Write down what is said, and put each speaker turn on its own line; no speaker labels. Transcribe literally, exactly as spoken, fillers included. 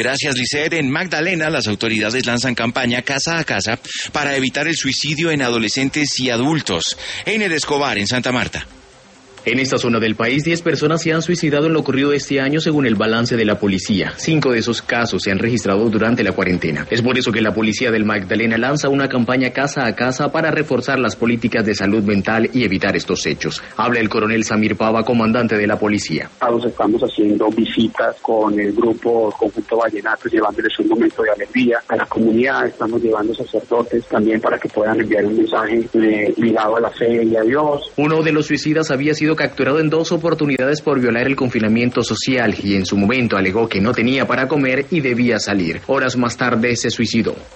Gracias, Lisset. En Magdalena, las autoridades lanzan campaña casa a casa para evitar el suicidio en adolescentes y adultos. Einer Escobar, en Santa Marta.
En esta zona del país, diez personas se han suicidado en lo ocurrido este año según el balance de la policía. Cinco de esos casos se han registrado durante la cuarentena. Es por eso que la policía del Magdalena lanza una campaña casa a casa para reforzar las políticas de salud mental y evitar estos hechos. Habla el coronel Samir Pava, comandante de la policía.
Estamos haciendo visitas con el grupo Conjunto Vallenato, llevándoles un momento de alegría a la comunidad. Estamos llevando sacerdotes también para que puedan enviar un mensaje eh, ligado a la fe y a Dios.
Uno de los suicidas había sido capturado en dos oportunidades por violar el confinamiento social y en su momento alegó que no tenía para comer y debía salir. Horas más tarde se suicidó.